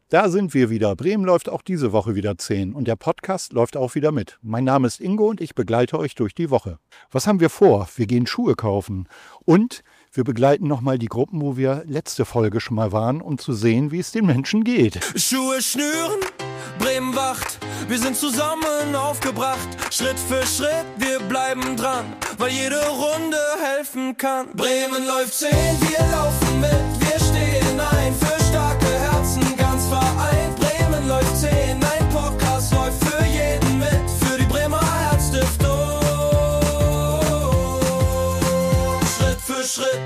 Da sind wir wieder. Bremen läuft auch diese Woche wieder 10 und der Podcast läuft auch wieder mit. Mein Name ist Ingo und ich begleite euch durch die Woche. Was haben wir vor? Wir gehen Schuhe kaufen und wir begleiten nochmal die Gruppen, wo wir letzte Folge schon mal waren, um zu sehen, wie es den Menschen geht. Schuhe schnüren, Bremen wacht, wir sind zusammen aufgebracht. Schritt für Schritt, wir bleiben dran, weil jede Runde helfen kann. Bremen läuft 10, wir laufen mit, wir stehen ein für starke Herzen, ganz vereint. Bremen läuft 10, ein Podcast läuft für jeden mit, für die Bremer Herzstiftung. Schritt für Schritt.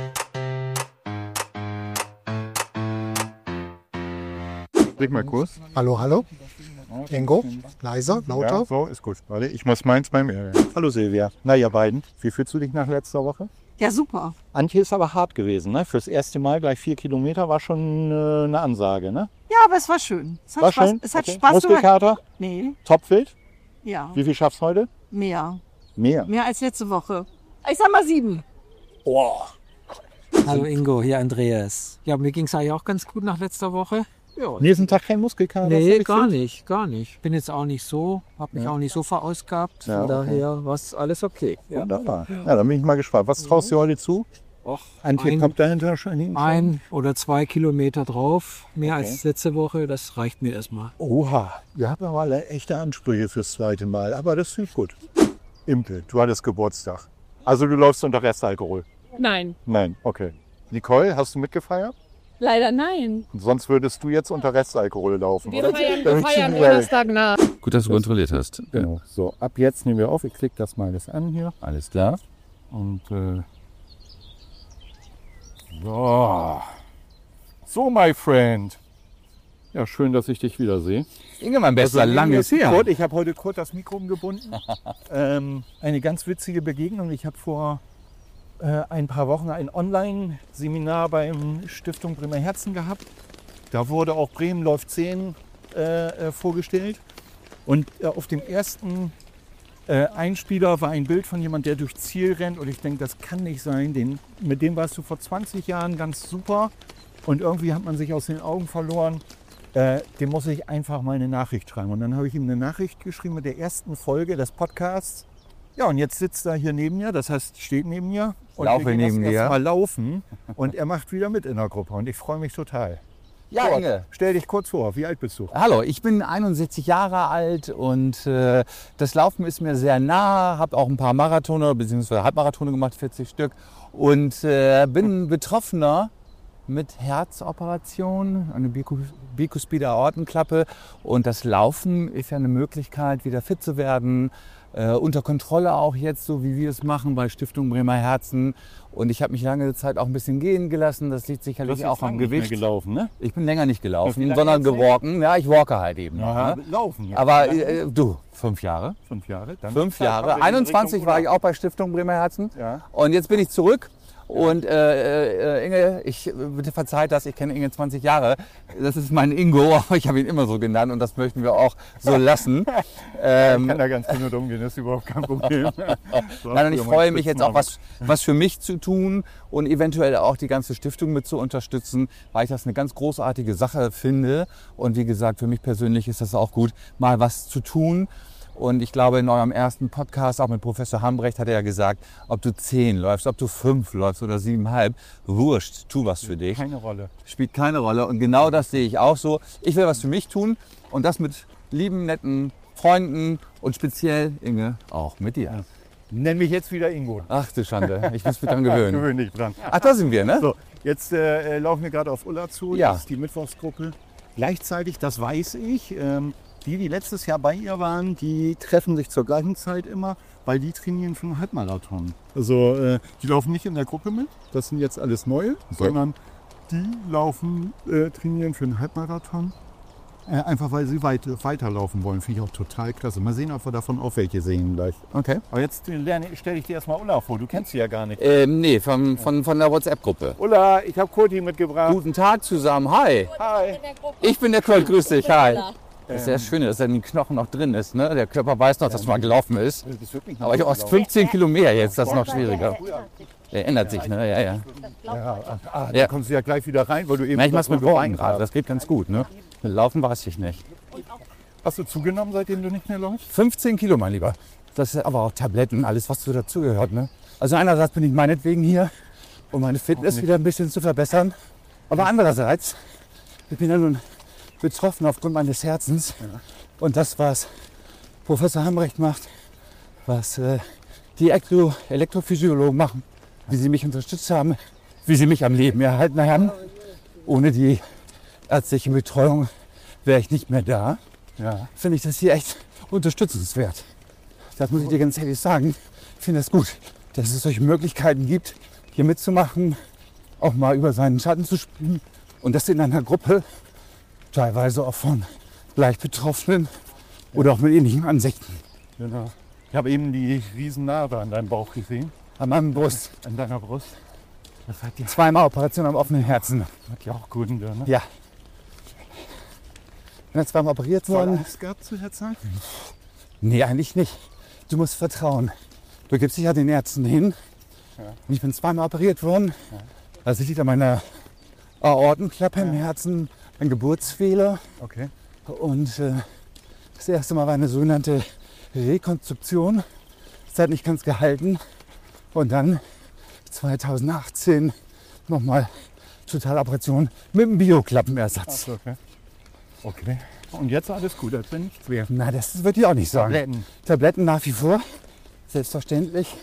Leg mal Kurs. Hallo, hallo. Ingo, leiser, lauter. Ja, so ist gut. Warte, ich muss meins beim Hallo Silvia. Na ihr beiden, wie fühlst du dich nach letzter Woche? Ja, super. Antje ist aber hart gewesen, ne? Fürs erste Mal gleich 4 Kilometer war schon eine Ansage, ne? Ja, aber es war schön. Es hat War Spaß, schön? Es hat Okay. Spaß gemacht. Muskelkater? Nee, Topfit? ja, Wie viel schaffst du heute? mehr. Mehr. Mehr als letzte Woche. Ich sag mal 7. Oh. Hallo Ingo, hier Andreas. Ja, mir ging es eigentlich auch ganz gut nach letzter Woche. Ja. Nächsten Tag kein Muskelkater? Nee, völlig gar fit? nicht, gar nicht. Bin jetzt auch nicht so, habe mich auch nicht so verausgabt. Ja, Von okay. daher war es alles okay. Ja. Wunderbar. Ja, dann bin ich mal gespannt. Was traust du heute zu? Och, Antje kommt dahinter schon hin. 1 oder 2 Kilometer drauf, mehr Okay. als letzte Woche, das reicht mir erstmal. Oha, wir haben ja mal echte Ansprüche fürs zweite Mal, aber das finde ich gut. Impel, du hattest Geburtstag. Also du läufst unter Restalkohol? Nein, Nein, okay. Nicole, hast du mitgefeiert? leider nein. Sonst würdest du jetzt unter Restalkohol laufen, Wir oder? feiern Damit ich ihn Donnerstag nach. Gut, dass du kontrolliert hast. Genau. So, ab jetzt nehmen wir auf. Ich klicke das mal alles an hier. Alles klar. Und so, my friend. Ja, schön, dass ich dich wiedersehe. Inge, mein Bester, lang ist her. Kurt, ich habe heute Kurt das Mikro umgebunden. Eine ganz witzige Begegnung. Ich habe vor ein paar Wochen ein Online-Seminar beim Stiftung Bremer Herzen gehabt. Da wurde auch Bremen läuft 10 vorgestellt. Und auf dem ersten Einspieler war ein Bild von jemand, der durchs Ziel rennt. Und ich denke, das kann nicht sein. Mit dem warst du vor 20 Jahren ganz super. Und irgendwie hat man sich aus den Augen verloren. Dem muss ich einfach mal eine Nachricht schreiben. Und dann habe ich ihm eine Nachricht geschrieben mit der ersten Folge des Podcasts. Ja, und jetzt sitzt er hier neben mir, das heißt, steht neben mir. Und Laufe wir gehen neben jetzt dir. erst mal laufen. Und er macht wieder mit in der Gruppe. Und ich freue mich total. Ja, Kurt, Inge. stell dich kurz vor, wie alt bist du? Hallo, ich bin 61 Jahre alt und das Laufen ist mir sehr nah. Habe auch ein paar Marathone bzw. Halbmarathone gemacht, 40 Stück. Und bin Betroffener mit Herzoperation, eine bikuspide Aortenklappe. Und das Laufen ist ja eine Möglichkeit, wieder fit zu werden. Unter Kontrolle auch jetzt, so wie wir es machen bei Stiftung Bremer Herzen. Und ich habe mich lange Zeit auch ein bisschen gehen gelassen. Das liegt sicherlich auch am Gewicht. gelaufen, ne? Ich bin länger nicht Wie gelaufen, lange sondern jetzt? gewalken. Ja, ich walke halt eben. Ja, Ne? laufen jetzt. Aber du, 5 Jahre. 5 Jahre. Dann 5 kommen wir Jahre. in 21 Richtung war ich Urlaub. auch bei Stiftung Bremer Herzen. Ja. Und jetzt bin ich zurück. Und Inge, bitte verzeiht das, ich kenne Inge 20 Jahre. Das ist mein Ingo, aber ich habe ihn immer so genannt und das möchten wir auch so lassen. Ich kann da ganz gut mit umgehen, das ist überhaupt kein Problem. Nein, und ich freue mich jetzt auch was für mich zu tun und eventuell auch die ganze Stiftung mit zu unterstützen, weil ich das eine ganz großartige Sache finde. Und wie gesagt, für mich persönlich ist das auch gut, mal was zu tun. Und ich glaube, in eurem ersten Podcast, auch mit Professor Hambrecht, hat er ja gesagt, ob du 10 läufst, ob du 5 läufst oder 7,5, wurscht, tu was für dich. Keine Rolle. Spielt keine Rolle. Und genau das sehe ich auch so. Ich will was für mich tun und das mit lieben, netten Freunden und speziell, Inge, auch mit dir. Nenn mich jetzt wieder Ingo. Ach du Schande, ich muss mich dran gewöhnen. Gewöhn dich dran. Ach, da sind wir, ne? So, jetzt laufen wir gerade auf Ulla zu. Ja. Das ist die Mittwochsgruppe. Gleichzeitig, das weiß ich, die letztes Jahr bei ihr waren, die treffen sich zur gleichen Zeit immer, weil die trainieren für einen Halbmarathon. Also die laufen nicht in der Gruppe mit, das sind jetzt alles Neue, sondern die laufen, trainieren für einen Halbmarathon. Einfach weil sie weiterlaufen wollen, finde ich auch total klasse. Mal sehen, ob wir davon auch welche sehen gleich. Okay. Aber jetzt stelle ich dir erstmal Ulla vor, du kennst sie ja gar nicht. Nee, von der WhatsApp-Gruppe. Ulla, ich habe Kurti mitgebracht. Guten Tag zusammen, hi. Hi. Ich bin der Kurt, grüß dich, hi. Das ist sehr schön, dass er in den Knochen noch drin ist. Ne? Der Körper weiß noch, dass man gelaufen ist. Aber ich habe 15 Kilo mehr jetzt, das ist noch schwieriger. Der ändert sich, ne? Ja. Da kommst du ja gleich wieder rein, weil du eben... Na, ich mach's mit Worten gerade, das geht ganz gut, ne? Laufen weiß ich nicht. Hast du zugenommen, seitdem du nicht mehr läufst? 15 Kilo, mein Lieber. Das ist aber auch Tabletten, alles, was so dazugehört. Ne? Also einerseits bin ich meinetwegen hier, um meine Fitness wieder ein bisschen zu verbessern. Aber andererseits, ich bin ja nun betroffen aufgrund meines Herzens. Und das, was Professor Hambrecht macht, was die Elektrophysiologen machen, wie sie mich unterstützt haben, wie sie mich am Leben erhalten haben. Ohne die ärztliche Betreuung wäre ich nicht mehr da. Ja. Finde ich das hier echt unterstützenswert. Das muss ich dir ganz ehrlich sagen. Ich finde es gut, dass es solche Möglichkeiten gibt, hier mitzumachen, auch mal über seinen Schatten zu springen und das in einer Gruppe, teilweise auch von leicht Betroffenen oder auch mit ähnlichen Ansichten. Genau. Ich habe eben die Riesennarbe an deinem Bauch gesehen, An meinem Brust. an deiner Brust. Das hat die, Zweimal Operation am offenen Herzen. hat die auch guten ne? Ja. Bin ja zweimal operiert worden. Angst gehabt zu der Zeit? Nee, eigentlich nicht. Du musst vertrauen. Du gibst dich ja den Ärzten hin. Ja. Und ich bin zweimal operiert worden. Also liegt an meiner Aortenklappe im Herzen, ein Geburtsfehler. Okay. Und das erste Mal war eine sogenannte Rekonstruktion. Das hat nicht ganz gehalten. Und dann 2018 nochmal Totaloperation mit einem Bioklappenersatz. Ach, okay. Okay. Und jetzt alles gut, als wenn nichts wäre. Na, das würde ich auch nicht sagen. Tabletten. Tabletten nach wie vor, selbstverständlich.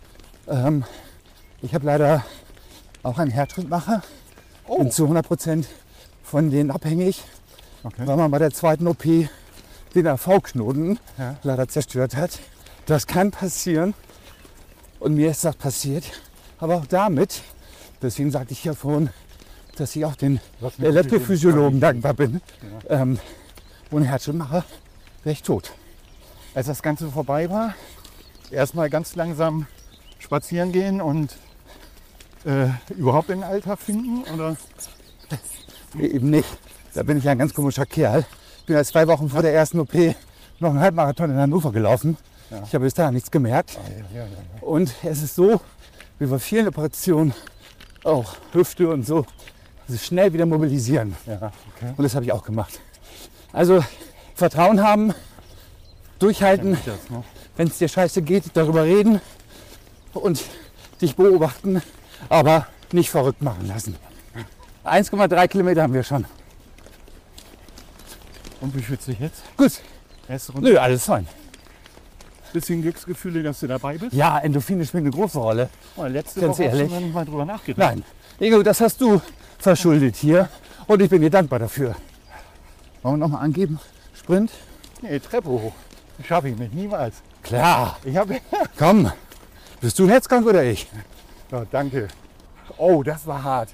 Ich habe leider auch einen Herzschrittmacher. Bin zu 100% von denen abhängig, Okay. weil man bei der zweiten OP den AV-Knoten Ja. leider zerstört hat. Das kann passieren und mir ist das passiert. Aber auch damit, deswegen sagte ich ja vorhin, dass ich auch den Was mit Elektrophysiologen dankbar bin. Ohne Herzschrittmacher wäre ich tot. Als das Ganze vorbei war, erstmal ganz langsam spazieren gehen und überhaupt den Alltag finden? Oder? Eben nicht. Da bin ich ja ein ganz komischer Kerl. Ich bin ja 2 Wochen vor der ersten OP noch einen Halbmarathon in Hannover gelaufen. Ja. Ich habe bis dahin nichts gemerkt. Ja. Und es ist so, wie bei vielen Operationen, auch Hüfte und so, sich schnell wieder mobilisieren. Ja, okay. Und das habe ich auch gemacht. Also Vertrauen haben, durchhalten, Das, ne? wenn es dir scheiße geht, darüber reden und dich beobachten, aber nicht verrückt machen lassen. 1,3 Kilometer haben wir schon. Und wie fühlst du dich jetzt? Gut, Erste Runde? nö, alles fein. Bisschen Glücksgefühle, dass du dabei bist? Ja, Endorphine spielen eine große Rolle. Oh, letzte Ganz Woche hast ehrlich? du noch nicht mal drüber nachgedacht. Nein, Ingo, das hast du verschuldet hier und ich bin dir dankbar dafür. Wollen wir nochmal angeben? Sprint? Nee, Treppe hoch. Schaffe ich nicht, niemals. Klar, Ich habe... komm. Bist du herzkrank oder ich? Ja, danke. Oh, das war hart.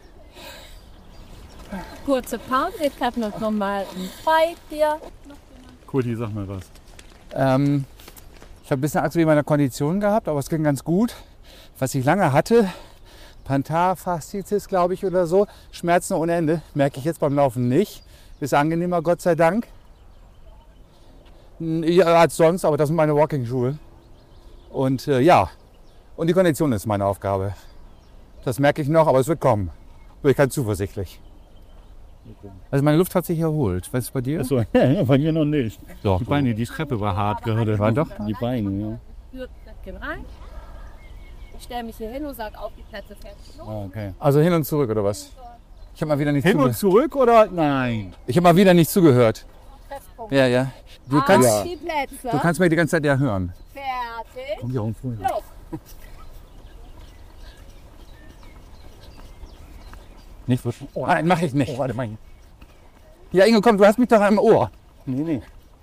Kurze Pause, wir treffen uns nochmal um 5 hier. Kurti, sag mal was. Ich habe ein bisschen Angst wegen meiner Kondition gehabt, aber es ging ganz gut. Was ich lange hatte, Plantarfasziitis, glaube ich, oder so, Schmerzen ohne Ende, merke ich jetzt beim Laufen nicht. Ist angenehmer, Gott sei Dank. Ja, als sonst, aber das sind meine Walking-Schuhe. Und ja, und die Kondition ist meine Aufgabe. Das merke ich noch, aber es wird kommen. Bin ich ganz zuversichtlich. Also meine Luft hat sich erholt. Was ist bei dir? Achso, bei mir noch nicht. Doch. Die Beine, die Treppe war hart gerade. War doch? Die Beine, ja. Führt Säckchen rein. Ich stelle mich hier hin und sage auf die Plätze fertig. Los. Ah, okay. Also hin und zurück, oder was? Ich habe mal wieder nicht Hin und zugehört. zurück oder? Nein. Ich habe mal wieder nicht zugehört. Treffpunkt. Ja, ja. Du Auf kannst, die Plätze. du kannst mir die ganze Zeit ja hören. Fertig. Kommt ja auch früher. Los. Nicht so Nein, mache ich nicht. Oh, warte mal. Ja, Ingo, komm, du hast mich doch am Ohr. Nee.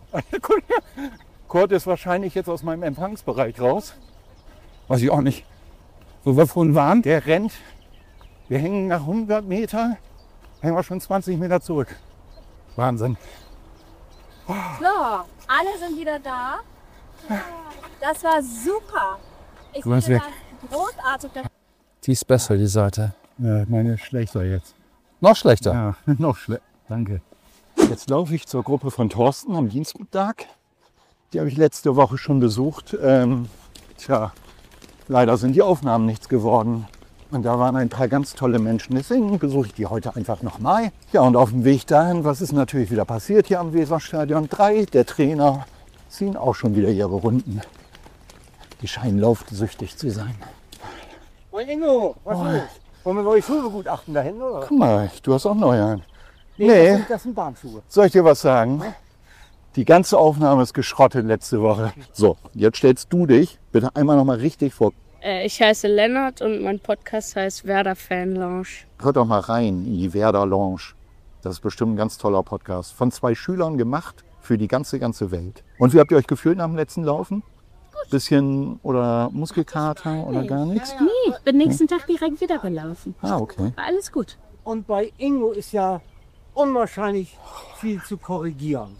Kurt ist wahrscheinlich jetzt aus meinem Empfangsbereich raus. Weiß ich auch nicht. Wo wir vorhin waren. Der rennt. Wir hängen nach 100 Meter, hängen wir schon 20 Meter zurück. Wahnsinn. So, alle sind wieder da. Das war super. Ich Du warst finde weg. das großartig. Die ist besser, die Seite. Ja, meine ist schlechter jetzt. Noch schlechter. Ja, noch schlechter. Danke. Jetzt laufe ich zur Gruppe von Thorsten am Dienstag. Die habe ich letzte Woche schon besucht. Leider sind die Aufnahmen nichts geworden. Und da waren ein paar ganz tolle Menschen. Deswegen besuche ich die heute einfach nochmal. Ja, und auf dem Weg dahin, was ist natürlich wieder passiert hier am Weserstadion 3? Der Trainer ziehen auch schon wieder ihre Runden. Die scheinen laufsüchtig zu sein. Moin Ingo, was ist? Wollen wir neue Schuhe begutachten da hinten, oder? Guck mal, du hast auch neue an. Nee, Nee. das sind Bahnschuhe. Soll ich dir was sagen? Die ganze Aufnahme ist geschrottet letzte Woche. So, jetzt stellst du dich bitte einmal nochmal richtig vor. Ich heiße Lennart und mein Podcast heißt Werder Fan Lounge. Hört doch mal rein in die Werder Lounge. Das ist bestimmt ein ganz toller Podcast. Von 2 Schülern gemacht für die ganze Welt. Und wie habt ihr euch gefühlt nach dem letzten Laufen? Bisschen oder Muskelkater oder gar nichts? Nee, ich bin nächsten Tag direkt wieder gelaufen. Ah, okay. War alles gut. Und bei Ingo ist ja unwahrscheinlich viel zu korrigieren.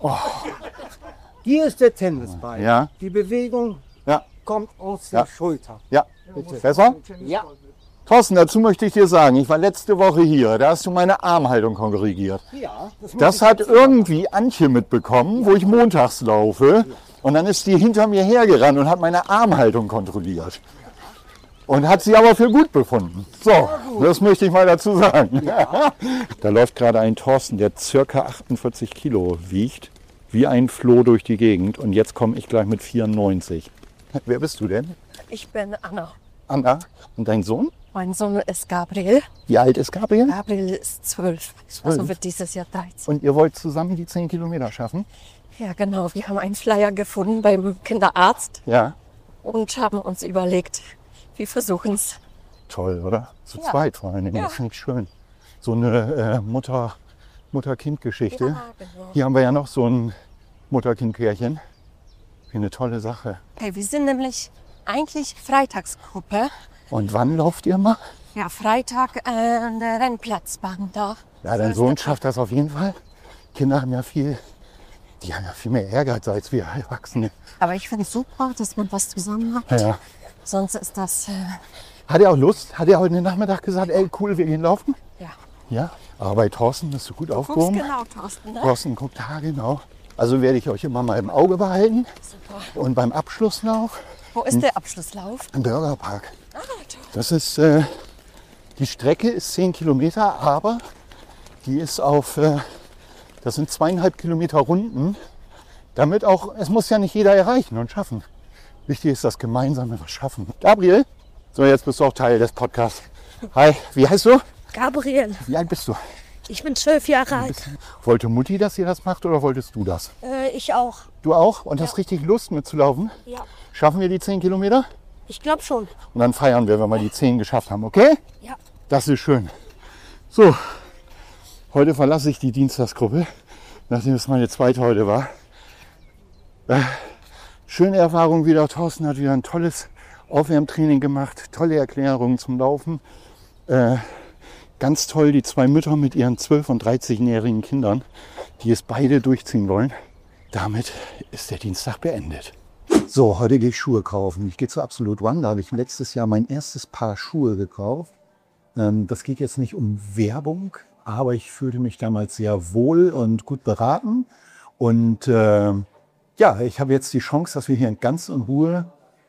Hier ist der Tennisball. Ja. Die Bewegung Ja, kommt aus der Ja. Schulter. ja. Besser? Ja. Thorsten, dazu möchte ich dir sagen, ich war letzte Woche hier, da hast du meine Armhaltung korrigiert. Ja, Das hat irgendwie Antje mitbekommen, wo ich montags laufe. Und dann ist die hinter mir hergerannt und hat meine Armhaltung kontrolliert. Und hat sie aber für gut befunden. So, das möchte ich mal dazu sagen. Da läuft gerade ein Thorsten, der circa 48 Kilo wiegt, wie ein Floh durch die Gegend. Und jetzt komme ich gleich mit 94. Wer bist du denn? Ich bin Anna. Anna. Und dein Sohn? Mein Sohn ist Gabriel. Wie alt ist Gabriel? Gabriel ist 12. Also wird dieses Jahr 13. Und ihr wollt zusammen die 10 Kilometer schaffen? Ja, genau. Wir haben einen Flyer gefunden beim Kinderarzt Ja. und haben uns überlegt, wir versuchen es. Toll, oder? Zu Ja. zweit vor allen Dingen. Ja. Das finde ich schön. So eine Mutter-Kind-Geschichte. Ja, genau. Hier haben wir ja noch so ein Mutter-Kind-Pärchen. Eine tolle Sache. Okay, wir sind nämlich eigentlich Freitagsgruppe. Und wann lauft ihr mal? Ja, Freitag an der Rennplatzbahn da. Ja, dein Sohn schafft das auf jeden Fall. Kinder haben ja viel mehr Ehrgeiz als wir Erwachsene. Aber ich finde es super, dass man was zusammen hat. Ja. Sonst ist das, Hat er auch Lust? Hat er heute Nachmittag gesagt, ey, cool, wir gehen laufen? ja. Ja. Aber bei Thorsten bist du gut Du guckst aufgehoben. genau, Thorsten, ne? Thorsten guckt, ja, genau. Also werde ich euch immer mal im Auge behalten. Super. Und beim Abschlusslauf Wo ist der Abschlusslauf? im Burgerpark. Ah, toll. Das ist, die Strecke ist 10 Kilometer, aber die ist das sind 2,5 Kilometer Runden. Damit auch, es muss ja nicht jeder erreichen und schaffen. Wichtig ist das gemeinsame was schaffen. Gabriel, so jetzt bist du auch Teil des Podcasts. Hi, wie heißt du? Gabriel, Wie alt bist du? ich bin 12 Jahre alt. Wollte Mutti, dass ihr das macht oder wolltest du das? Ich auch. Du auch? Und hast richtig Lust mitzulaufen? Ja. Schaffen wir die 10 Kilometer? Ich glaube schon. Und dann feiern wir, wenn wir die 10 geschafft haben, okay? Ja. Das ist schön. So, heute verlasse ich die Dienstagsgruppe, nachdem es meine zweite heute war. Schöne Erfahrung wieder. Thorsten hat wieder ein tolles Aufwärmtraining gemacht, tolle Erklärungen zum Laufen. Ganz toll, die 2 Mütter mit ihren 12- und 13-jährigen Kindern, die es beide durchziehen wollen. Damit ist der Dienstag beendet. So, heute gehe ich Schuhe kaufen. Ich gehe zu Absolute One. Da habe ich letztes Jahr mein erstes Paar Schuhe gekauft. Das geht jetzt nicht um Werbung, aber ich fühlte mich damals sehr wohl und gut beraten. Und ja, ich habe jetzt die Chance, dass wir hier ganz in Ruhe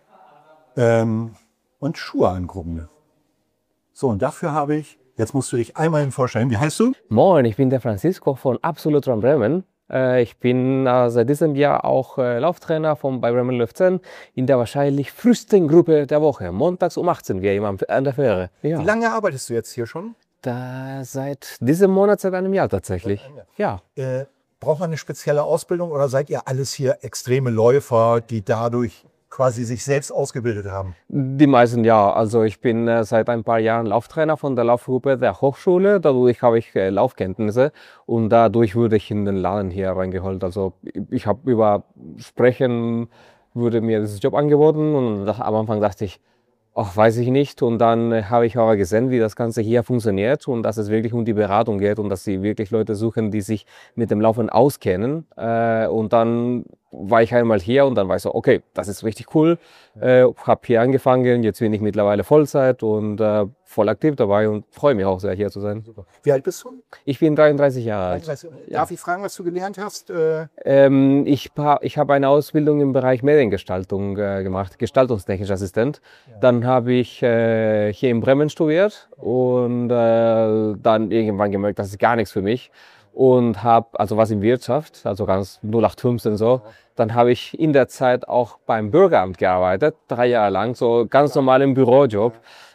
und Schuhe angucken. So, und dafür habe ich, jetzt musst du dich einmal vorstellen, wie heißt du? Moin, ich bin der Francisco von Absolute Run Bremen. Ich bin seit diesem Jahr auch Lauftrainer bei Bremen Läuft 10 in der wahrscheinlich frühesten Gruppe der Woche. Montags um 18 wie immer an der Fähre. Ja. Wie lange arbeitest du jetzt hier schon? Seit diesem Monat, seit einem Jahr tatsächlich. Ja. Braucht man eine spezielle Ausbildung oder seid ihr alles hier extreme Läufer, die dadurch quasi sich selbst ausgebildet haben? Die meisten ja. Also ich bin seit ein paar Jahren Lauftrainer von der Laufgruppe der Hochschule. Dadurch habe ich Laufkenntnisse und dadurch wurde ich in den Laden hier reingeholt. Also ich habe über Sprechen wurde mir dieses Job angeboten und am Anfang dachte ich, ach, weiß ich nicht. Und dann habe ich aber gesehen, wie das Ganze hier funktioniert und dass es wirklich um die Beratung geht und dass sie wirklich Leute suchen, die sich mit dem Laufen auskennen. Und dann war ich einmal hier und dann war ich so, okay, das ist richtig cool. Habe hier angefangen, jetzt bin ich mittlerweile Vollzeit und voll aktiv dabei und freue mich auch sehr, hier zu sein. Super. Wie alt bist du? Ich bin 33 Jahre alt. 33. Darf ich fragen, was du gelernt hast? Ich habe eine Ausbildung im Bereich Mediengestaltung gemacht, gestaltungstechnischer Assistent. Ja. Dann habe ich hier in Bremen studiert und dann irgendwann gemerkt, das ist gar nichts für mich. Und habe, also was in Wirtschaft, also ganz 0815 so. Dann habe ich in der Zeit auch beim Bürgeramt gearbeitet, 3 Jahre lang, so ganz normal im Bürojob.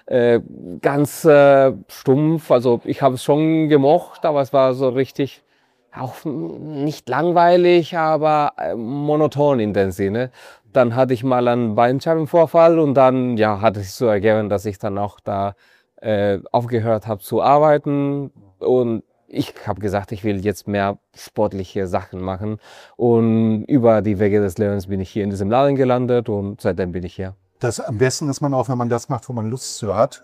Ganz stumpf, also ich habe es schon gemocht, aber es war so richtig, auch nicht langweilig, aber monoton in dem Sinne. Dann hatte ich mal einen Bandscheibenvorfall und dann hat es sich so ergeben, dass ich dann auch da aufgehört habe zu arbeiten und ich habe gesagt, ich will jetzt mehr sportliche Sachen machen und über die Wege des Lebens bin ich hier in diesem Laden gelandet und seitdem bin ich hier. Das am besten ist man auch, wenn man das macht, wo man Lust zu hat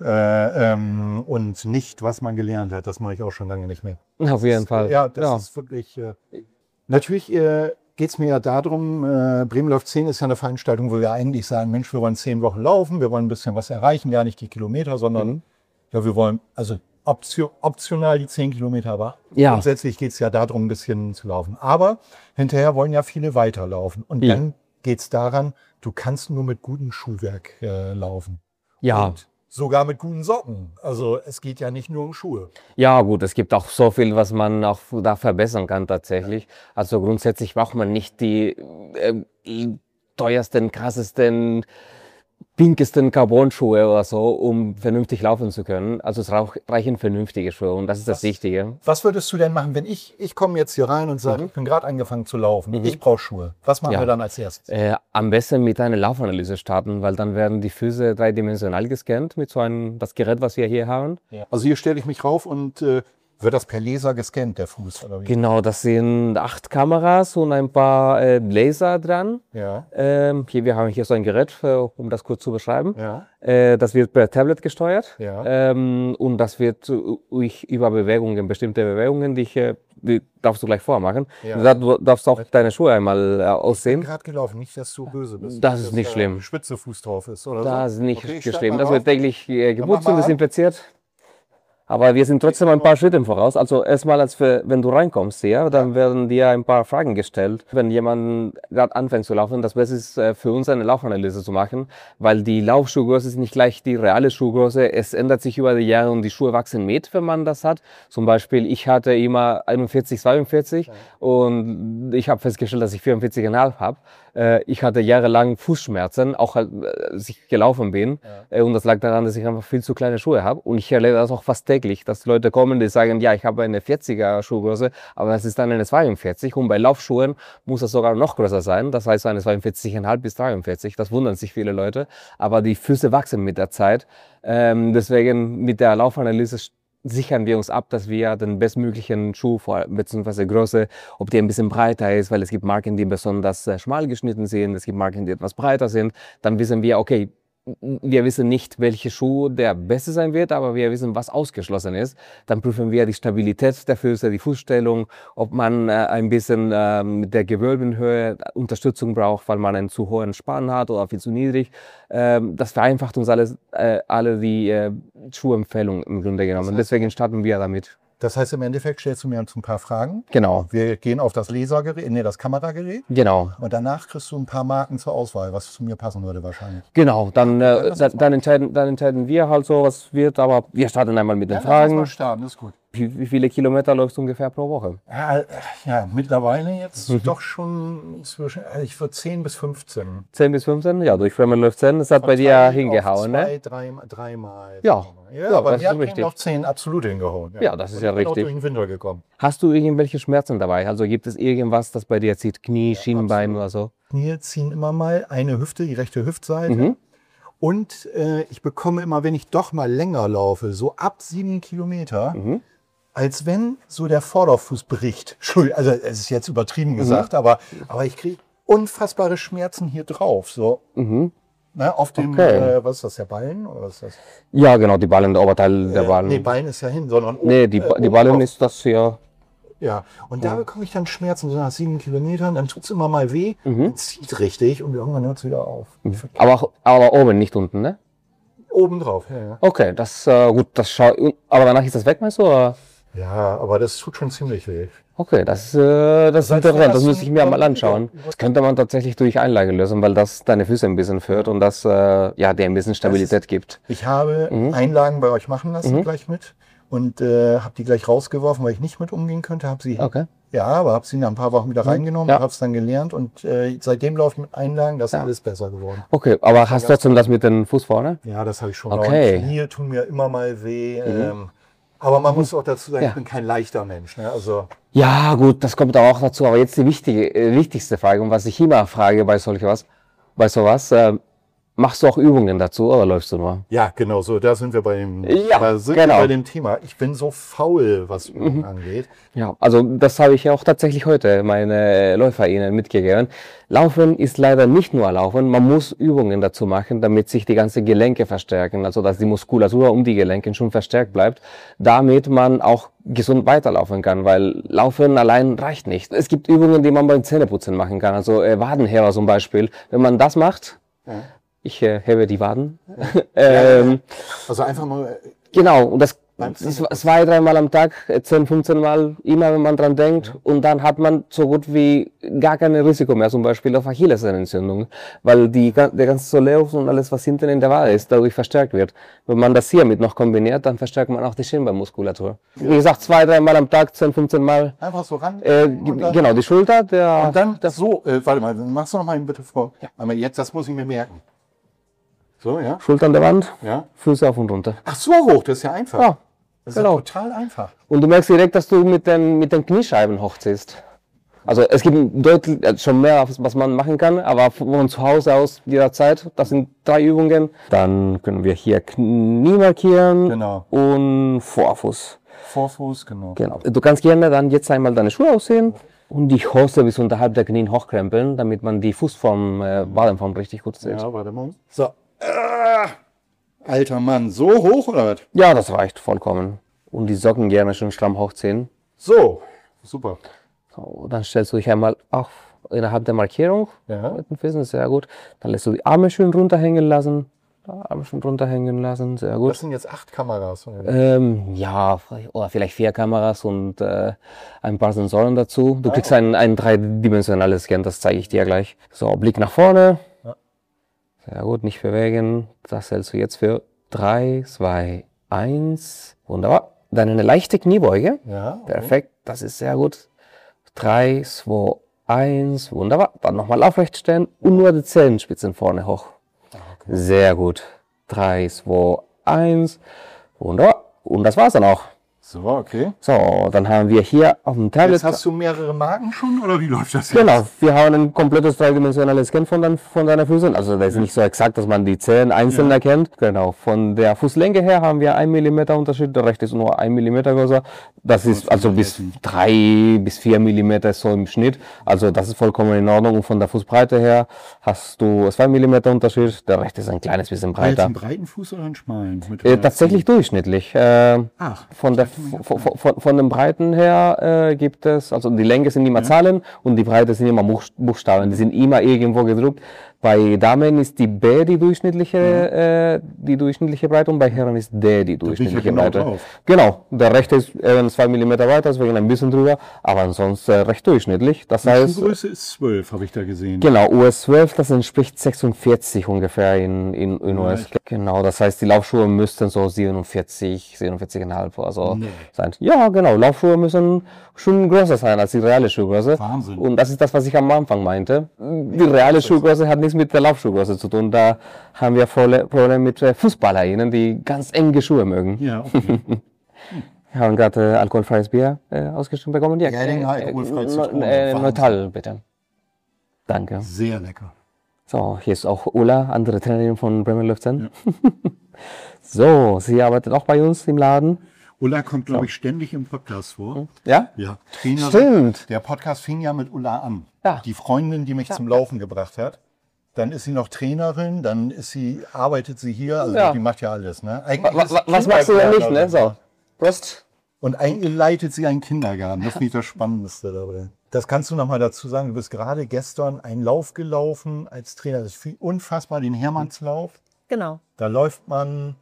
und nicht, was man gelernt hat. Das mache ich auch schon lange nicht mehr. Auf jeden Fall. Ja, das ist wirklich... Natürlich geht es mir ja darum, Bremen läuft 10 ist ja eine Veranstaltung, wo wir eigentlich sagen, Mensch, wir wollen 10 Wochen laufen, wir wollen ein bisschen was erreichen, gar nicht die Kilometer, sondern wir wollen... also optional die 10 Kilometer, aber grundsätzlich geht es ja darum, ein bisschen zu laufen. Aber hinterher wollen ja viele weiterlaufen. Und dann geht es daran, du kannst nur mit gutem Schuhwerk laufen. Ja. Und sogar mit guten Socken. Also es geht ja nicht nur um Schuhe. Ja gut, es gibt auch so viel, was man auch da verbessern kann tatsächlich. Also grundsätzlich braucht man nicht die teuersten, krassesten, pinkesten Carbon-Schuhe oder so, um vernünftig laufen zu können. Also es reichen vernünftige Schuhe und das ist das Wichtige. Was würdest du denn machen, wenn ich komme jetzt hier rein und sage, ich bin gerade angefangen zu laufen, ich brauche Schuhe. Was machen wir dann als erstes? Am besten mit einer Laufanalyse starten, weil dann werden die Füße dreidimensional gescannt mit so einem, das Gerät, was wir hier haben. Ja. Also hier stelle ich mich rauf und wird das per Laser gescannt, der Fuß? Oder wie? Genau, das sind 8 Kameras und ein paar Laser dran. Ja. Wir haben hier so ein Gerät, um das kurz zu beschreiben. Ja. Das wird per Tablet gesteuert. Ja. Und das wird über Bewegungen, bestimmte Bewegungen, die darfst du gleich vormachen. Ja. Du darfst auch deine Schuhe einmal aussehen. Ich bin gerade gelaufen, nicht, dass du böse bist. Das ist nicht schlimm. Spitzefuß drauf ist oder das ist nicht schlimm. Das wird täglich geputzt und desinfiziert. Aber wir sind trotzdem ein paar Schritte voraus. Also erstmal, wenn du reinkommst hier, dann werden dir ein paar Fragen gestellt. Wenn jemand gerade anfängt zu laufen, das Beste ist für uns eine Laufanalyse zu machen, weil die Laufschuhgröße ist nicht gleich die reale Schuhgröße. Es ändert sich über die Jahre und die Schuhe wachsen mit, wenn man das hat. Zum Beispiel, ich hatte immer 41, 42 und ich habe festgestellt, dass ich 44,5 habe. Ich hatte jahrelang Fußschmerzen, auch als ich gelaufen bin. Und das lag daran, dass ich einfach viel zu kleine Schuhe habe. Und ich erlebe das auch fast täglich, dass Leute kommen, die sagen, ja, ich habe eine 40er Schuhgröße, aber das ist dann eine 42. Und bei Laufschuhen muss das sogar noch größer sein. Das heißt eine 42,5 bis 43. Das wundern sich viele Leute. Aber die Füße wachsen mit der Zeit. Deswegen mit der Laufanalyse sichern wir uns ab, dass wir den bestmöglichen Schuh bzw. Größe, ob die ein bisschen breiter ist, weil es gibt Marken, die besonders schmal geschnitten sind, es gibt Marken, die etwas breiter sind, dann wissen wir, okay, wir wissen nicht, welcher Schuh der beste sein wird, aber wir wissen, was ausgeschlossen ist. Dann prüfen wir die Stabilität der Füße, die Fußstellung, ob man ein bisschen mit der Gewölbenhöhe Unterstützung braucht, weil man einen zu hohen Spann hat oder viel zu niedrig. Das vereinfacht uns alle die Schuhempfehlung im Grunde genommen. Deswegen starten wir damit. Das heißt, im Endeffekt stellst du mir jetzt ein paar Fragen. Genau. Wir gehen auf das das Kameragerät. Genau. Und danach kriegst du ein paar Marken zur Auswahl, was zu mir passen würde wahrscheinlich. Genau, dann entscheiden wir halt so, was wird, aber wir starten einmal mit den Fragen. Lass mal starten, ist gut. Wie viele Kilometer läufst du ungefähr pro Woche? Ja, mittlerweile jetzt doch schon zwischen, ich würde 10 bis 15. 10 bis 15? Ja, durch Bremen läuft 10, das hat bei dir hingehauen, ne? Dreimal. Ja, aber das ist richtig. Auf 10 absolut hingehauen. Ja, das ist ja richtig. Ich bin auch durch den Winter gekommen. Hast du irgendwelche Schmerzen dabei? Also gibt es irgendwas, das bei dir zieht? Knie, Schienbein oder so? Knie ziehen immer mal, eine Hüfte, die rechte Hüftseite. Und ich bekomme immer, wenn ich doch mal länger laufe, so ab 7 Kilometer, als wenn so der Vorderfuß bricht. Also es ist jetzt übertrieben gesagt, aber ich kriege unfassbare Schmerzen hier drauf. So. Ne, auf dem, was ist das, der Ballen? Oder was ist das? Ja, genau, die Ballen, der Oberteil der Ballen. Nee, Ballen ist ja hin, sondern nee, die Ballen ist das hier. Ja, und da bekomme ich dann Schmerzen, so nach 7 Kilometern, dann tut es immer mal weh, es zieht richtig und irgendwann hört es wieder auf. Aber oben, nicht unten, ne? Obendrauf, ja. Okay, das gut, aber danach ist das weg, meinst du? Oder? Ja, aber das tut schon ziemlich weh. Okay, das ist interessant, das müsste ich mir mal anschauen. Das könnte man tatsächlich durch Einlage lösen, weil das deine Füße ein bisschen führt und das dir ein bisschen Stabilität gibt. Ich habe Einlagen bei euch machen lassen gleich mit und habe die gleich rausgeworfen, weil ich nicht mit umgehen könnte. Habe sie nach ein paar Wochen wieder reingenommen, habe es dann gelernt und seitdem laufe ich mit Einlagen, das ist alles besser geworden. Okay, aber hast du trotzdem das mit dem Fuß vorne? Ja, das habe ich schon. Okay. Die Knie tun mir immer mal weh. Aber man muss auch dazu sagen, ich bin kein leichter Mensch. Ne? Also ja, gut, das kommt auch dazu. Aber jetzt die wichtigste Frage, und was ich immer frage bei sowas, machst du auch Übungen dazu oder läufst du nur? Ja, genau, so, da sind wir bei dem, bei dem Thema. Ich bin so faul, was Übungen angeht. Ja, also das habe ich ja auch tatsächlich heute meine LäuferInnen mitgegeben. Laufen ist leider nicht nur Laufen, man muss Übungen dazu machen, damit sich die ganzen Gelenke verstärken, also dass die Muskulatur um die Gelenke schon verstärkt bleibt, damit man auch gesund weiterlaufen kann, weil Laufen allein reicht nicht. Es gibt Übungen, die man beim Zähneputzen machen kann, also Wadenheber zum Beispiel. Wenn man das macht, ich hebe die Waden. Also einfach mal. Genau, und das 2-3 Mal am Tag, 10-15 Mal, immer wenn man dran denkt. Und dann hat man so gut wie gar kein Risiko mehr, zum Beispiel auf Achillessehnenentzündung, weil der ganze Soleus und alles, was hinten in der Wade ist, dadurch verstärkt wird. Wenn man das hiermit noch kombiniert, dann verstärkt man auch die Schienbeinmuskulatur. Wie gesagt, 2-3 Mal am Tag, 10-15 Mal. Einfach so ran. Genau, die Schulter. Und dann so, warte mal, machst du noch mal bitte vor. Ja. Aber jetzt, das muss ich mir merken. So, ja. Schulter an der Wand, ja. Füße auf und runter. Ach, so hoch, das ist ja einfach. Ja, das ist ja total einfach. Und du merkst direkt, dass du mit den Kniescheiben hochziehst. Also es gibt deutlich schon mehr, was man machen kann, aber von zu Hause aus jederzeit. Das sind 3 Übungen. Dann können wir hier Knie markieren und Vorfuß. Vorfuß, genau. Du kannst gerne dann jetzt einmal deine Schuhe ausziehen und die Hose bis unterhalb der Knien hochkrempeln, damit man die Fußform, Wadenform richtig gut sieht. Ja, warte mal. So. Alter Mann, so hoch oder was? Ja, das reicht vollkommen. Und die Socken gerne schön stramm hochziehen. So, super. So, dann stellst du dich einmal auf innerhalb der Markierung mit den Füßen, sehr gut. Dann lässt du die Arme schön runterhängen lassen. Sehr gut. Das sind jetzt 8 Kameras. Ja, oder vielleicht 4 Kameras und ein paar Sensoren dazu. Du kriegst ein 3-dimensionales Scan, das zeige ich dir gleich. So, Blick nach vorne. Ja. Sehr gut, nicht bewegen. Das hältst du jetzt für 3, 2, 1. Wunderbar. Dann eine leichte Kniebeuge. Ja. Okay. Perfekt, das ist sehr gut. 3, 2, 1. Wunderbar. Dann nochmal aufrecht stellen und nur die Zehenspitzen vorne hoch. Okay. Sehr gut. 3, 2, 1. Wunderbar. Und das war's dann auch. So, okay. So, dann haben wir hier auf dem Tablet. Jetzt hast du mehrere Marken schon oder wie läuft das jetzt? Genau, wir haben ein komplettes 3-dimensionales Scan von deiner Füße. Also das ist nicht so exakt, dass man die Zehen einzeln erkennt. Genau, von der Fußlänge her haben wir 1 mm Unterschied, der rechte ist nur 1 mm größer. Das ist also bis 3 bis 4 mm so im Schnitt. Also das ist vollkommen in Ordnung. Und von der Fußbreite her hast du 2 mm Unterschied, der rechte ist ein kleines bisschen breiter. Einen breiten Fuß oder einen schmalen? Tatsächlich durchschnittlich. Von den Breiten her gibt es, also die Länge sind immer Zahlen und die Breite sind immer Buchstaben. Die sind immer irgendwo gedruckt. Bei Damen ist die B die durchschnittliche Breite und bei Herren ist D die durchschnittliche Breite. Genau, der rechte ist 2 mm weiter, deswegen ein bisschen drüber, aber ansonsten recht durchschnittlich. Das heißt, die Größe ist 12, habe ich da gesehen. Genau, US 12, das entspricht 46 ungefähr in US. Genau, das heißt, die Laufschuhe müssten so 47,5 also sein. Ja, genau, Laufschuhe müssen schon größer sein als die reale Schuhgröße. Wahnsinn. Und das ist das, was ich am Anfang meinte. Die reale Schuhgröße hat nichts mit der Laufschuhgröße zu tun. Da haben wir Probleme mit FußballerInnen, die ganz enge Schuhe mögen. Ja, okay. Wir haben gerade alkoholfreies Bier ausgeschrieben bekommen. Ja, alkoholfrei Zitronen. Neutral, bitte. Danke. Sehr lecker. So, hier ist auch Ulla, andere Trainerin von Bremen läuft an. Ja. So, sie arbeitet auch bei uns im Laden. Ulla kommt, glaube ich, ständig im Podcast vor. Ja? Ja. Trainerin. Stimmt. Der Podcast fing ja mit Ulla an. Ja. Die Freundin, die mich zum Laufen gebracht hat. Dann ist sie noch Trainerin, dann arbeitet sie hier, also die macht ja alles. Ne? Was machst du denn nicht, ne? So, Prost. Und eigentlich leitet sie einen Kindergarten. Das finde ich das Spannendste dabei. Das kannst du noch mal dazu sagen. Du bist gerade gestern einen Lauf gelaufen als Trainer. Das ist unfassbar, den Hermannslauf. Genau. Da läuft man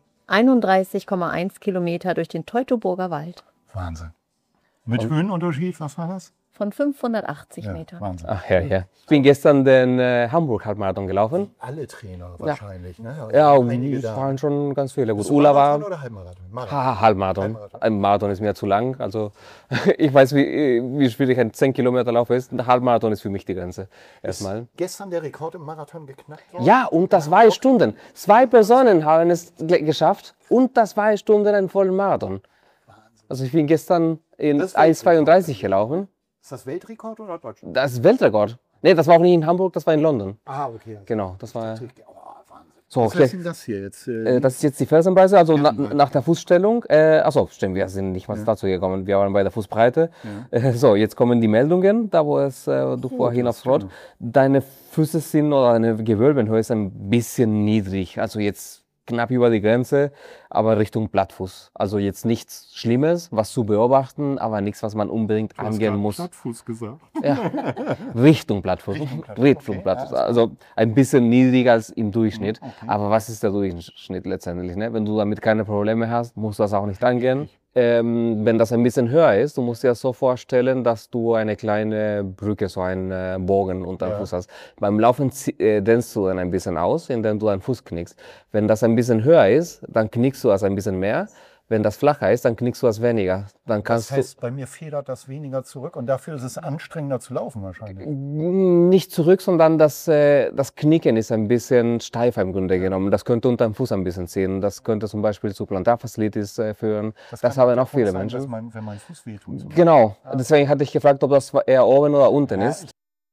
31,1 Kilometer durch den Teutoburger Wald. Wahnsinn. Mit Höhenunterschied, was war das? Von 580 Metern. Wahnsinn. Ach, ja. Ich bin gestern den Hamburg-Halbmarathon gelaufen. Alle Trainer wahrscheinlich. Ne? Ja, einige es da. waren schon ganz viele. Gut, Bist du Ulla war. Marathon oder Halbmarathon? Halbmarathon. Ein Marathon ist mir zu lang. Also ich weiß, wie schwierig ein 10 Kilometer Lauf ist. Ein Halbmarathon ist für mich die Grenze. Erstmal. Ist gestern der Rekord im Marathon geknackt worden? Ja, und das 2 Stunden. 2 Personen haben es geschafft und das 2 Stunden einen vollen Marathon. Also ich bin gestern in 1,32 gelaufen. Ist das Weltrekord oder Deutschland? Das ist Weltrekord. Nee, das war auch nicht in Hamburg, das war in London. Ah, okay. Genau, das war. So, was ist denn das hier jetzt? Das ist jetzt die Fersenbreite, also nach der Fußstellung. Achso, stimmt, wir sind nicht mal dazu gekommen. Wir waren bei der Fußbreite. Ja. So, jetzt kommen die Meldungen, da wo du vorhin aufs Rot. Deine Füße sind oder deine Gewölbenhöhe ist ein bisschen niedrig. Also jetzt knapp über die Grenze, aber Richtung Plattfuß. Also jetzt nichts Schlimmes, was zu beobachten, aber nichts, was man unbedingt angehen muss. Plattfuß gesagt. Ja. Richtung Plattfuß. Richtung Plattfuß. Also ein bisschen niedriger als im Durchschnitt. Okay. Aber was ist der Durchschnitt letztendlich? Ne? Wenn du damit keine Probleme hast, musst du das auch nicht angehen. Wenn das ein bisschen höher ist, du musst dir das so vorstellen, dass du eine kleine Brücke, so einen Bogen unter dem Fuß hast. Beim Laufen dehnst du dann ein bisschen aus, indem du deinen Fuß knickst. Wenn das ein bisschen höher ist, dann knickst du das ein bisschen mehr. Wenn das flacher ist, dann knickst du das weniger. Dann kannst das heißt, bei mir federt das weniger zurück und dafür ist es anstrengender zu laufen wahrscheinlich. Nicht zurück, sondern das Knicken ist ein bisschen steifer im Grunde genommen. Das könnte unter dem Fuß ein bisschen ziehen. Das könnte zum Beispiel zu Plantarfasziitis führen. Das haben auch viele Menschen. Wenn mein Fuß wehtut. Genau, deswegen hatte ich gefragt, ob das eher oben oder unten ist.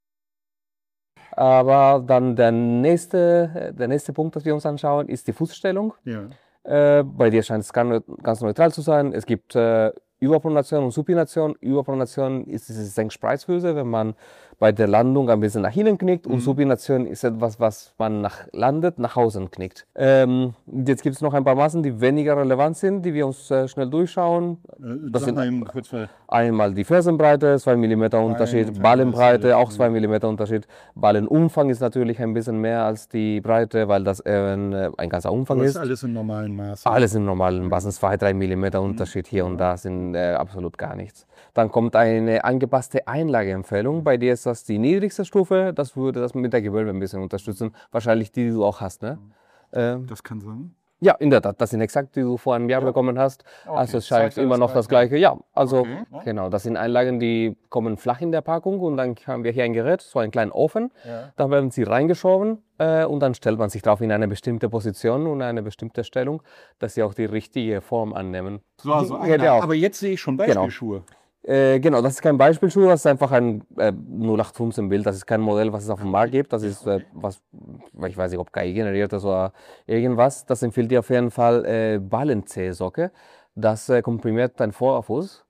Aber dann der nächste Punkt, das wir uns anschauen, ist die Fußstellung. Ja. Bei dir scheint es ganz neutral zu sein. Es gibt Überpronation und Supination. Überpronation ist diese Senkspreizfüße, wenn man bei der Landung ein bisschen nach hinten knickt. Und Supination ist etwas, was man nach außen knickt. Jetzt gibt es noch ein paar Maßen, die weniger relevant sind, die wir uns schnell durchschauen. Das sind einmal die Fersenbreite, 2 mm Unterschied, Ballenbreite, auch 2 mm Unterschied. Ballenumfang ist natürlich ein bisschen mehr als die Breite, weil das ein ganzer Umfang ist. Das ist alles im normalen Maß. Alles im normalen Maß, 2-3 mm Unterschied hier und da sind absolut gar nichts. Dann kommt eine angepasste Einlageempfehlung. Bei dir ist das die niedrigste Stufe. Das würde das mit der Gewölbe ein bisschen unterstützen. Wahrscheinlich die du auch hast, ne? Das kann sein. Ja, in der Tat. Das sind exakt die du vor einem Jahr bekommen hast. Okay. Also es scheint immer noch das Gleiche. Ja, also genau. Das sind Einlagen, die kommen flach in der Packung und dann haben wir hier ein Gerät, so einen kleinen Ofen. Ja. Da werden sie reingeschoben und dann stellt man sich drauf in eine bestimmte Position und eine bestimmte Stellung, dass sie auch die richtige Form annehmen. So, also aber jetzt sehe ich schon Beispielschuhe. Genau, das ist kein Beispielschuh, das ist einfach ein 0815-Bild. Das ist kein Modell, was es auf dem Markt gibt. Das ist was, ich weiß nicht, ob KI generiert ist oder irgendwas. Das empfiehlt dir auf jeden Fall Ballenzehsocke. Das komprimiert dein Vorderfuß.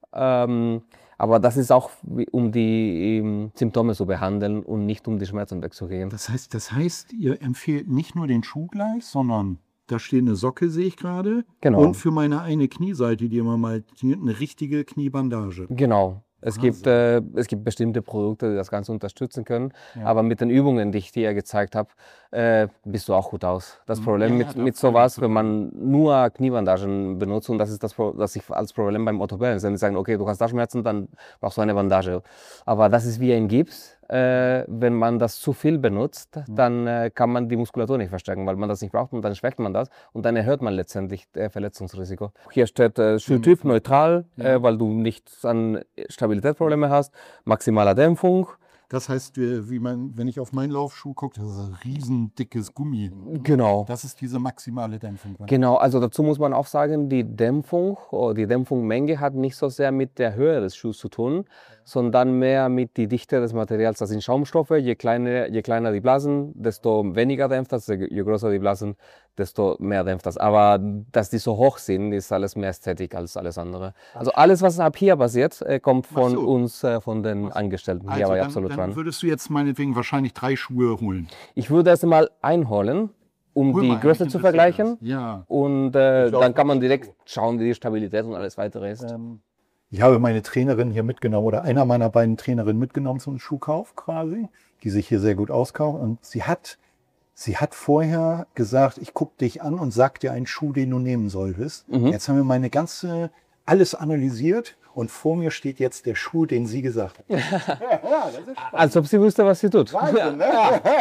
Aber das ist auch, um die Symptome zu behandeln und nicht um die Schmerzen wegzugehen. Das heißt, ihr empfehlt nicht nur den Schuh gleich, sondern da steht eine Socke, sehe ich gerade. Genau. Und für meine eine Knieseite, die immer mal eine richtige Kniebandage. Genau. Es gibt bestimmte Produkte, die das Ganze unterstützen können. Ja. Aber mit den Übungen, die ich dir gezeigt habe, bist du auch gut aus. Das Problem mit sowas, wenn man nur Kniebandagen benutzt, und das ist das, was ich als Problem beim Orthopäden sehe, die sagen, okay, du hast da Schmerzen, dann brauchst du eine Bandage. Aber das ist wie ein Gips. Wenn man das zu viel benutzt, dann kann man die Muskulatur nicht verstärken, weil man das nicht braucht und dann schwächt man das und dann erhöht man letztendlich das Verletzungsrisiko. Hier steht Schuhtyp neutral, weil du nichts an Stabilitätsprobleme hast, maximaler Dämpfung. Das heißt, wenn ich auf meinen Laufschuh gucke, das ist ein riesen dickes Gummi. Genau. Das ist diese maximale Dämpfung. Genau, also dazu muss man auch sagen, die Dämpfungsmenge hat nicht so sehr mit der Höhe des Schuhs zu tun, sondern mehr mit der Dichte des Materials. Das sind Schaumstoffe, je kleiner die Blasen, desto weniger dämpft das, je größer die Blasen, desto mehr dämpft das. Aber dass die so hoch sind, ist alles mehr Ästhetik als alles andere. Also alles, was ab hier passiert, kommt von uns, von den Angestellten hier, aber absolut dran. Dann würdest du jetzt meinetwegen wahrscheinlich 3 Schuhe holen? Ich würde erst einmal einholen, um die Größe zu vergleichen. Ja. Und dann kann man direkt schauen, wie die Stabilität und alles weitere ist. Ich habe meine Trainerin hier mitgenommen oder einer meiner beiden Trainerinnen mitgenommen zum Schuhkauf quasi, die sich hier sehr gut auskauft. Und sie hat vorher gesagt, ich gucke dich an und sag dir einen Schuh, den du nehmen solltest. Jetzt haben wir alles analysiert und vor mir steht jetzt der Schuh, den sie gesagt hat. Ja, das ist spannend. Als ob sie wüsste, was sie tut. Wahnsinn, ne?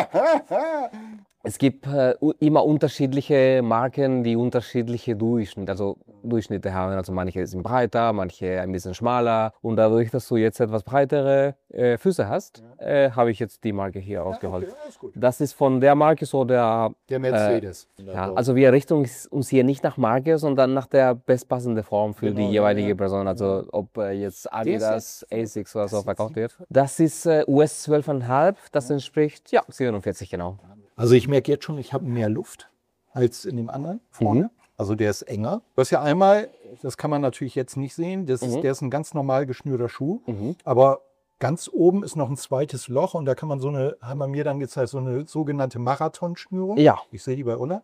Es gibt immer unterschiedliche Marken, die unterschiedliche Durchschnitte haben. Also manche sind breiter, manche ein bisschen schmaler. Und dadurch, dass du jetzt etwas breitere Füße hast, habe ich jetzt die Marke hier ausgeholt. Okay, ist gut. Das ist von der Marke so der Mercedes. also wir richten uns hier nicht nach Marke, sondern nach der bestpassende Form für die jeweilige Person. Also ob jetzt Adidas, Asics oder so verkauft wird. Das ist US 12,5, das entspricht 47 genau. Also ich merke jetzt schon, ich habe mehr Luft als in dem anderen vorne. Also der ist enger. Du hast ja einmal, das kann man natürlich jetzt nicht sehen, der ist ein ganz normal geschnürter Schuh. Aber ganz oben ist noch ein zweites Loch und da kann man haben wir mir dann gezeigt, so eine sogenannte Marathonschnürung. Ja. Ich sehe die bei Ulla.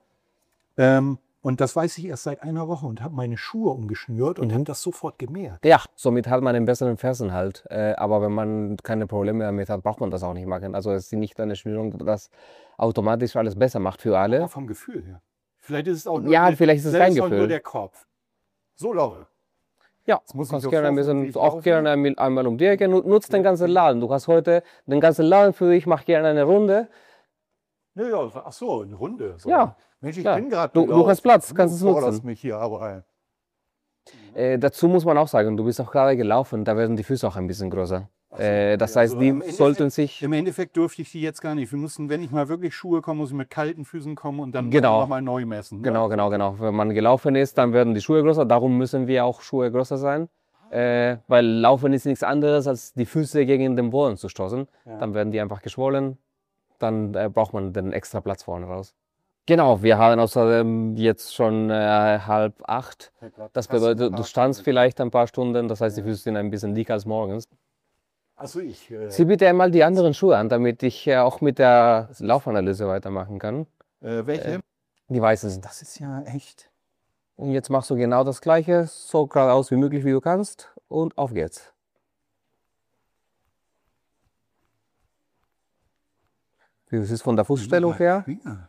Und das weiß ich erst seit einer Woche und habe meine Schuhe umgeschnürt und habe das sofort gemerkt. Ja, somit hat man einen besseren Fersenhalt. Aber wenn man keine Probleme damit hat, braucht man das auch nicht machen. Also es ist nicht eine Schnürung, das automatisch alles besser macht für alle. Ja, vom Gefühl her. Vielleicht ist es auch nur, vielleicht ist es kein Gefühl. Nur der Kopf. So, Laura. Ja, du kannst gerne einmal um die Ecke, nutzt den ganzen Laden. Du hast heute den ganzen Laden für dich, mach gerne eine Runde. Ja, ach so, eine Runde. So. Ja. Mensch, ich bin gerade. Du hast Platz, kannst es nutzen. Mich hier, aber dazu muss man auch sagen, du bist auch gerade gelaufen, da werden die Füße auch ein bisschen größer. Das heißt, die sollten sich... Im Endeffekt dürfte ich die jetzt gar nicht. Wir müssen, wenn ich mal wirklich Schuhe komme, muss ich mit kalten Füßen kommen und dann nochmal neu messen. Genau. Wenn man gelaufen ist, dann werden die Schuhe größer. Darum müssen wir auch Schuhe größer sein. Weil Laufen ist nichts anderes, als die Füße gegen den Boden zu stoßen. Ja. Dann werden die einfach geschwollen. Dann braucht man den extra Platz vorne raus. Genau, wir haben außerdem jetzt schon 7:30. Das bedeutet, du standst vielleicht ein paar Stunden. Das heißt, die Füße sind ein bisschen dicker als morgens. Also Zieh bitte einmal die anderen Schuhe an, damit ich auch mit der Laufanalyse weitermachen kann. Welche? Die weißen sind. Das ist ja echt. Und jetzt machst du genau das Gleiche, so geradeaus wie möglich, wie du kannst. Und auf geht's. Wie ist es von der Fußstellung her?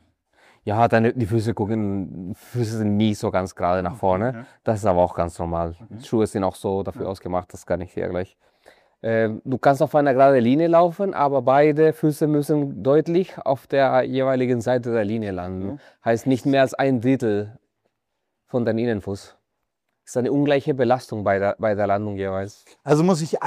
Ja, die Füße sind nie so ganz gerade nach vorne. Das ist aber auch ganz normal. Die Schuhe sind auch so dafür ausgemacht, das kann ich dir gleich. Du kannst auf einer geraden Linie laufen, aber beide Füße müssen deutlich auf der jeweiligen Seite der Linie landen. Heißt nicht mehr als 1/3 von deinem Innenfuß. Das ist eine ungleiche Belastung bei der Landung jeweils. Also muss ich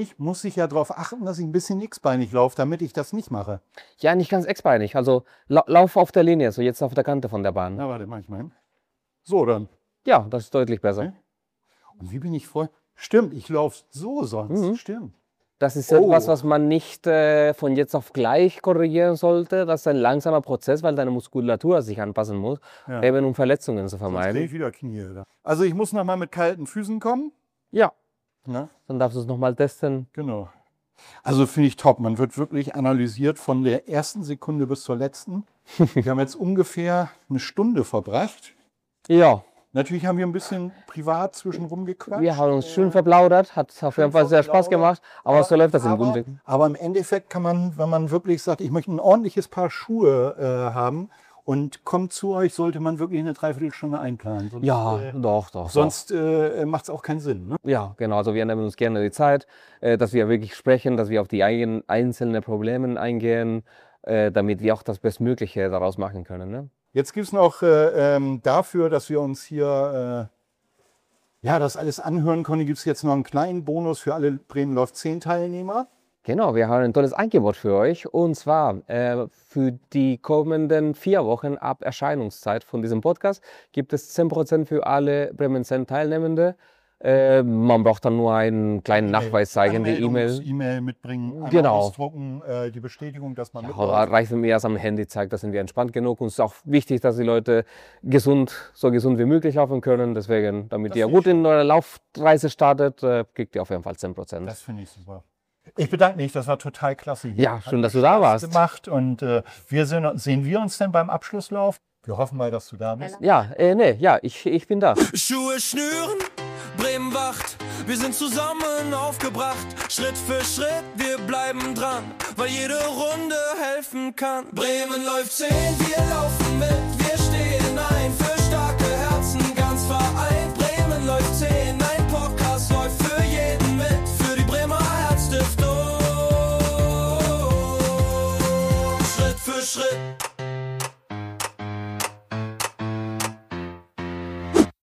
ja darauf achten, dass ich ein bisschen x-beinig laufe, damit ich das nicht mache. Ja, nicht ganz x-beinig. Also lauf auf der Linie, so jetzt auf der Kante von der Bahn. Na, warte, mach ich mal hin. So dann. Ja, das ist deutlich besser. Okay. Und wie bin ich vorher? Stimmt, ich laufe so sonst. Stimmt. Das ist etwas, was man nicht von jetzt auf gleich korrigieren sollte. Das ist ein langsamer Prozess, weil deine Muskulatur sich anpassen muss, eben um Verletzungen zu vermeiden. Sonst krieg ich wieder Knie. Also ich muss nochmal mit kalten Füßen kommen? Ja. Dann darfst du es nochmal testen. Genau. Also finde ich top. Man wird wirklich analysiert von der ersten Sekunde bis zur letzten. Wir haben jetzt ungefähr eine Stunde verbracht. Ja. Natürlich haben wir ein bisschen privat zwischenrum gequatscht. Wir haben uns schön verplaudert, hat auf jeden Fall sehr Spaß gemacht, aber so läuft das im Grunde. Aber im Endeffekt kann man, wenn man wirklich sagt, ich möchte ein ordentliches Paar Schuhe haben und kommt zu euch, sollte man wirklich eine Dreiviertelstunde einplanen. Sonst, doch. Sonst macht es auch keinen Sinn. Ne? Ja, genau. Also wir nehmen uns gerne die Zeit, dass wir wirklich sprechen, dass wir auf die einzelnen Probleme eingehen, damit wir auch das Bestmögliche daraus machen können. Ne? Jetzt gibt es noch dafür, dass wir uns hier das alles anhören konnten, gibt es jetzt noch einen kleinen Bonus für alle Bremen Läuft 10 Teilnehmer. Genau, wir haben ein tolles Angebot für euch. Und zwar für die kommenden 4 Wochen ab Erscheinungszeit von diesem Podcast gibt es 10% für alle Bremen 10 Teilnehmende. Man braucht dann nur einen kleinen Nachweis zeigen, die E-Mail mitbringen, ausdrucken, die Bestätigung, dass man mitläuft. Reicht, wenn mir das am Handy zeigt, da sind wir entspannt genug. Und es ist auch wichtig, dass die Leute so gesund wie möglich laufen können. Deswegen, damit ihr gut in eurer Laufreise startet, kriegt ihr auf jeden Fall 10%. Das finde ich super. Ich bedanke mich, das war total klasse hier. Ja, schön, dass du da warst. Gemacht und sehen wir uns denn beim Abschlusslauf? Wir hoffen mal, dass du da bist. Ja, ich bin da. Schuhe schnüren, Bremen wacht, wir sind zusammen aufgebracht. Schritt für Schritt, wir bleiben dran, weil jede Runde helfen kann. Bremen läuft 10, wir laufen